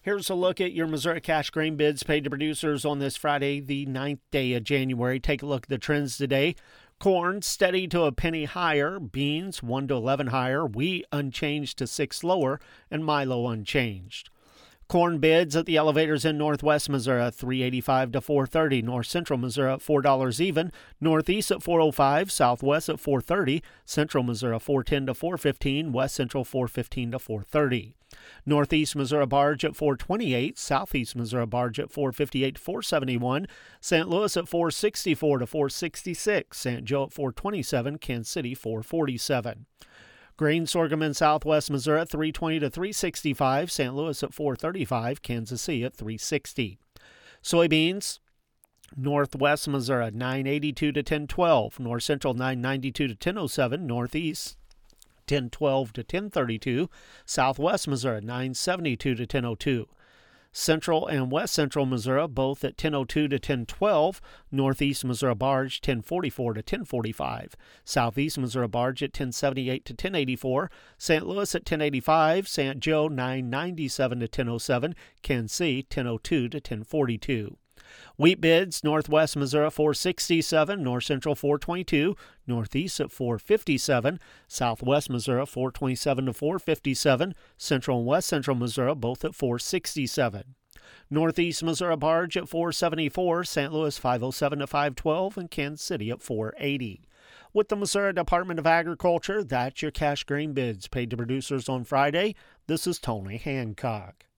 Here's a look at your Missouri cash grain bids paid to producers on this Friday, the 9th day of January. Take a look at the trends today. Corn steady to a penny higher, beans 1 to 11 higher, wheat unchanged to 6 lower, and Milo unchanged. Corn bids at the elevators in northwest Missouri, $3.85 to $4.30. North central Missouri, $4 even. Northeast at $4.05. Southwest at $4.30. Central Missouri, $4.10 to $4.15. West central, $4.15 to $4.30. Northeast Missouri barge at $4.28. Southeast Missouri barge at $4.58 to $4.71. St. Louis at $4.64 to $4.66. St. Joe at $4.27. Kansas City, $4.47. Grain sorghum in southwest Missouri at $3.20 to $3.65, St. Louis at $4.35, Kansas City at $3.60. Soybeans, northwest Missouri $9.82 to $10.12, north central $9.92 to $10.07, northeast $10.12 to $10.32, southwest Missouri $9.72 to $10.02. Central and west central Missouri both at $10.02 to $10.12. Northeast Missouri barge $10.44 to $10.45. Southeast Missouri barge at $10.78 to $10.84. St. Louis at $10.85. St. Joe $9.97 to $10.07. Kansas City $10.02 to $10.42. Wheat bids, northwest Missouri $4.67, north central $4.22, northeast at $4.57, southwest Missouri $4.27 to $4.57, central and west central Missouri both at $4.67. Northeast Missouri barge at $4.74, St. Louis $5.07 to $5.12, and Kansas City at $4.80. With the Missouri Department of Agriculture, that's your cash grain bids paid to producers on Friday. This is Tony Hancock.